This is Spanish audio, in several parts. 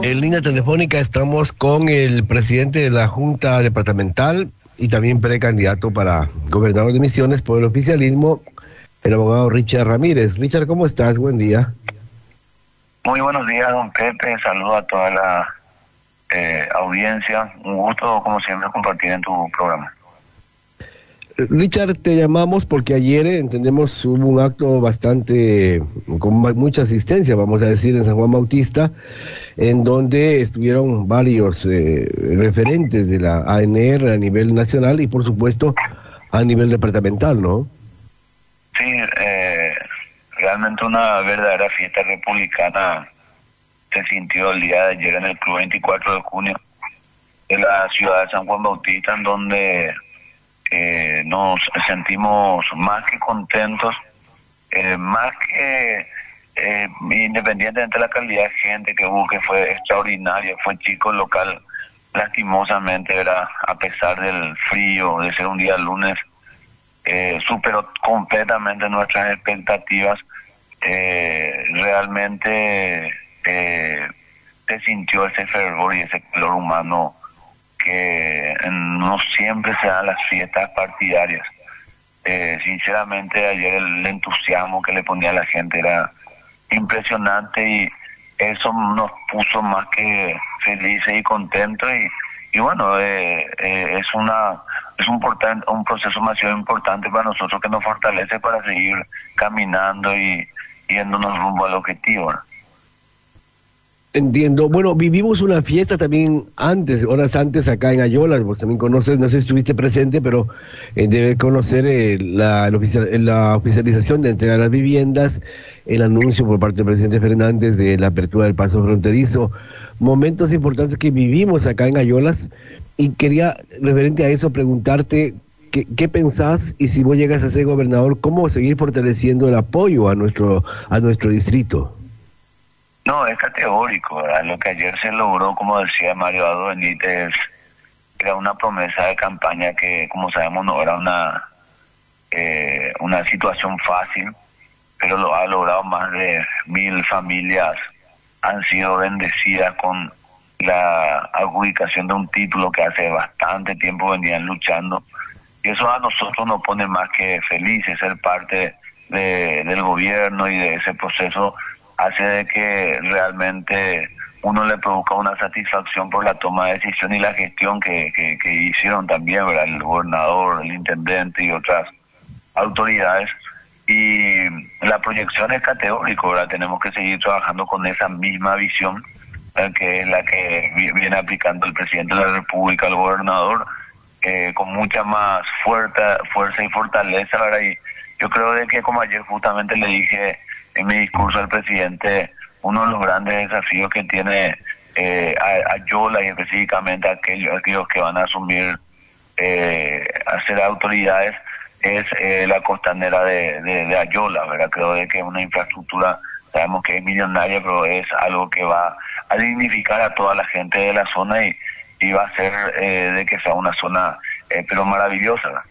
En línea telefónica estamos con el presidente de la Junta Departamental y también precandidato para gobernador de Misiones por el oficialismo, el abogado Richard Ramírez. Richard, ¿cómo estás? Buen día. Muy buenos días, don Pepe. Saludo a toda la audiencia. Un gusto, como siempre, compartir en tu programa. Richard, te llamamos porque ayer, entendemos, hubo un acto bastante, con mucha asistencia, vamos a decir, en San Juan Bautista, en donde estuvieron varios referentes de la ANR a nivel nacional y, por supuesto, a nivel departamental, ¿no? Sí, realmente una verdadera fiesta republicana se sintió el día de ayer en el Club 24 de Junio de la ciudad de San Juan Bautista, en donde nos sentimos más que contentos, más que independientemente de la calidad de gente que hubo, que fue extraordinaria, fue chico local, lastimosamente, ¿verdad? A pesar del frío, de ser un día lunes, superó completamente nuestras expectativas. Realmente se sintió ese fervor y ese calor humano que no siempre se dan las fiestas partidarias. Sinceramente, ayer el entusiasmo que le ponía la gente era impresionante y eso nos puso más que felices y contentos y bueno, es un proceso demasiado importante para nosotros que nos fortalece para seguir caminando y yéndonos rumbo al objetivo, ¿no? Entiendo. Bueno, vivimos una fiesta también horas antes acá en Ayolas. Vos también conoces, no sé si estuviste presente, pero debe conocer la oficialización de entrega de las viviendas, el anuncio por parte del presidente Fernández de la apertura del paso fronterizo. Momentos importantes que vivimos acá en Ayolas, y quería, referente a eso, preguntarte qué pensás, y si vos llegas a ser gobernador, cómo seguir fortaleciendo el apoyo a nuestro distrito. No, es categórico, ¿verdad? Lo que ayer se logró, como decía Mario Abdo Benítez, era una promesa de campaña que, como sabemos, no era una situación fácil, pero lo ha logrado. Más de 1,000 familias han sido bendecidas con la adjudicación de un título que hace bastante tiempo venían luchando, y eso a nosotros nos pone más que felices. Ser parte del gobierno y de ese proceso hace de que realmente uno le produzca una satisfacción por la toma de decisión y la gestión que hicieron también, ¿verdad? El gobernador, el intendente y otras autoridades. Y la proyección es categórica, ¿verdad? Tenemos que seguir trabajando con esa misma visión, que es la que viene aplicando el presidente de la República, el gobernador, con mucha más fuerza y fortaleza, ¿verdad? Y yo creo de que, como ayer justamente le dije en mi discurso al presidente, uno de los grandes desafíos que tiene Ayola, y específicamente aquellos que van a asumir a ser autoridades, es la costanera de Ayola, ¿verdad? Creo de que es una infraestructura, sabemos que es millonaria, pero es algo que va a dignificar a toda la gente de la zona y va a hacer de que sea una zona pero maravillosa, ¿verdad?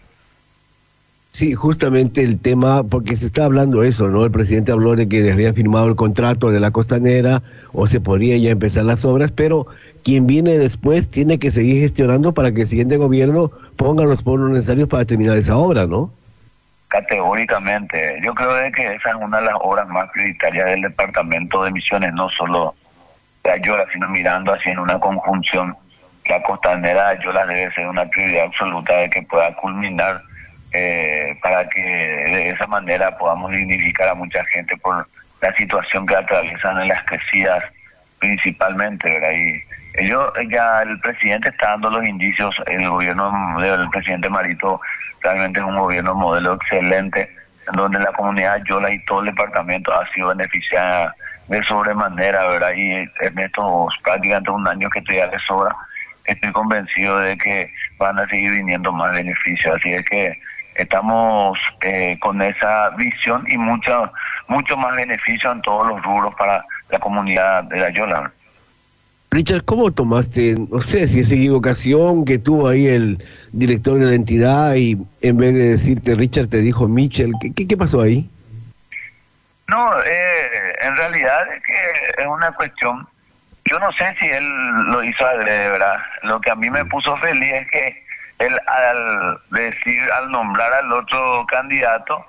Sí, justamente el tema, porque se está hablando eso, ¿no? El presidente habló de que había firmado el contrato de la costanera o se podría ya empezar las obras, pero quien viene después tiene que seguir gestionando para que el siguiente gobierno ponga los fondos necesarios para terminar esa obra, ¿no? Categóricamente. Yo creo de que esa es una de las obras más prioritarias del departamento de Misiones, no solo de Ayola, sino mirando así en una conjunción. La costanera de Ayola debe ser una prioridad absoluta de que pueda culminar, para que de esa manera podamos dignificar a mucha gente por la situación que atraviesan en las crecidas principalmente, ¿verdad? Y el presidente está dando los indicios. El gobierno del presidente Marito realmente es un gobierno modelo excelente, en donde la comunidad de Ayola y todo el departamento ha sido beneficiada de sobremanera, ¿verdad? Y en estos prácticamente un año que todavía les sobra, estoy convencido de que van a seguir viniendo más beneficios. Así es que estamos con esa visión y mucho más beneficio en todos los rubros para la comunidad de Ayola. Richard, ¿cómo tomaste, no sé si es equivocación que tuvo ahí el director de la entidad y en vez de decirte Richard te dijo Michel? ¿Qué pasó ahí? No, en realidad es que es una cuestión. yo no sé si él lo hizo adrede, ¿verdad? Lo que a mí me puso feliz es que él al nombrar al otro candidato,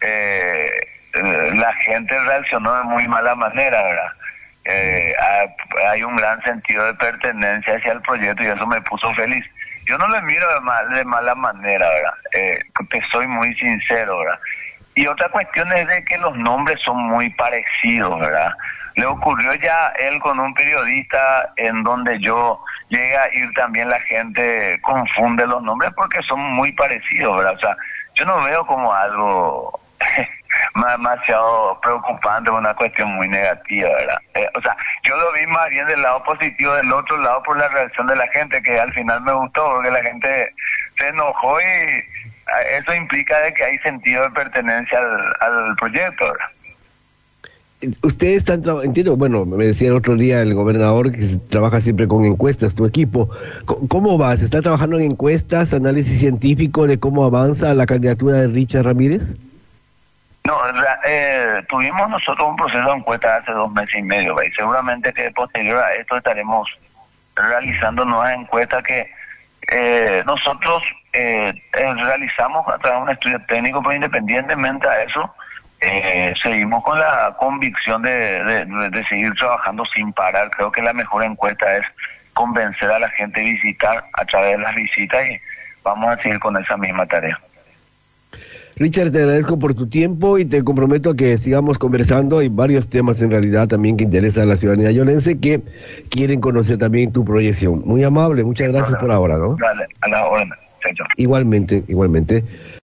la gente reaccionó de muy mala manera, ¿verdad? Hay un gran sentido de pertenencia hacia el proyecto y eso me puso feliz. Yo no le miro de mala manera, ¿verdad? Te soy muy sincero, ¿verdad? Y otra cuestión es de que los nombres son muy parecidos, ¿verdad? Le ocurrió ya él con un periodista en donde yo llegué a ir también, la gente confunde los nombres porque son muy parecidos, ¿verdad? O sea, yo no veo como algo demasiado preocupante, una cuestión muy negativa, ¿verdad? O sea, yo lo vi más bien del lado positivo, del otro lado por la reacción de la gente, que al final me gustó, porque la gente se enojó y eso implica de que hay sentido de pertenencia al proyecto, ¿verdad? Ustedes están entiendo, bueno, me decía el otro día el gobernador que trabaja siempre con encuestas, tu equipo. ¿Cómo va? ¿Se está trabajando en encuestas, análisis científico de cómo avanza la candidatura de Richard Ramírez? No, tuvimos nosotros un proceso de encuesta hace 2 meses y medio, y seguramente que posterior a esto estaremos realizando nuevas encuestas que nosotros realizamos a través de un estudio técnico, pero independientemente a eso, seguimos con la convicción de seguir trabajando sin parar. Creo que la mejor encuesta es convencer a la gente a visitar a través de las visitas y vamos a seguir con esa misma tarea. Richard, te agradezco por tu tiempo y te comprometo a que sigamos conversando. Hay varios temas en realidad también que interesan a la ciudadanía yolense que quieren conocer también tu proyección. Muy amable, muchas gracias por ahora, ¿no? Dale, a la orden. Chao, chao. Igualmente, igualmente.